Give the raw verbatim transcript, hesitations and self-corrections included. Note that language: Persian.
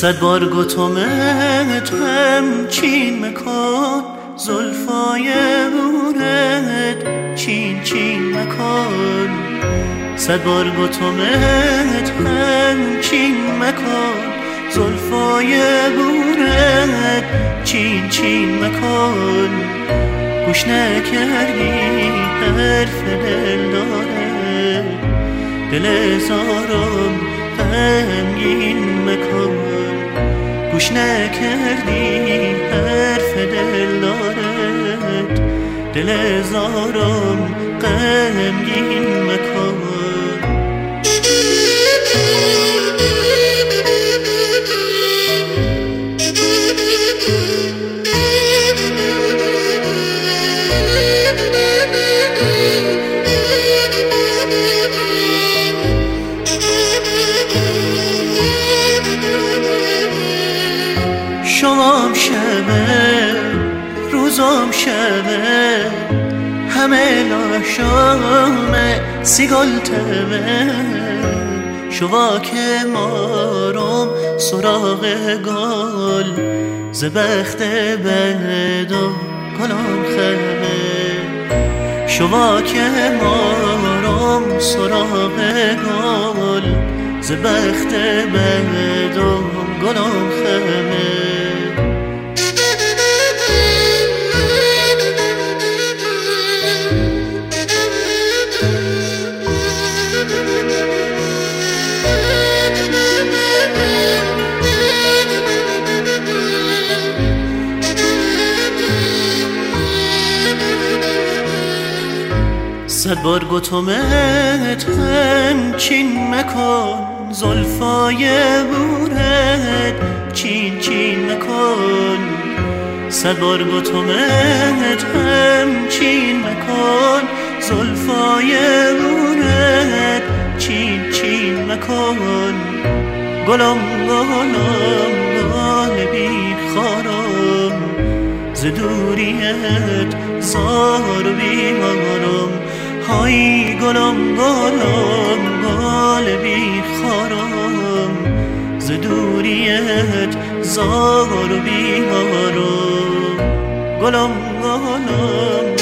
صد بار گتومت همچین مکن، زلفای بورت چین چین مکن. صد بار گتومت همچین مکن، زلفای بورت چین چین مکن. گوش نکردی حرف دل داره، دل زارم غمگین مکن. گوش نکردی حرف دل دارد، دل زارم غمگین مکن. شمام شبه روزم شبه، همه لاشامه سیگل تبه. شوا که مارم سراغ گل، زبخت بد و گلم خبه. شوا که مارم سراغ گل، زبخت بد و گلم خبه. صد بار گتومت همچین مکن، زلفای بورت چین چین مکن. صد بار گتومت همچین مکن، زلفای بورت چین چین مکن. گلم گلم گل بی خارم، ز دوریت زار و بیمارم. های گلم گلم گل بی خارم، ز دوریت زار و بیمارم. گلم گلم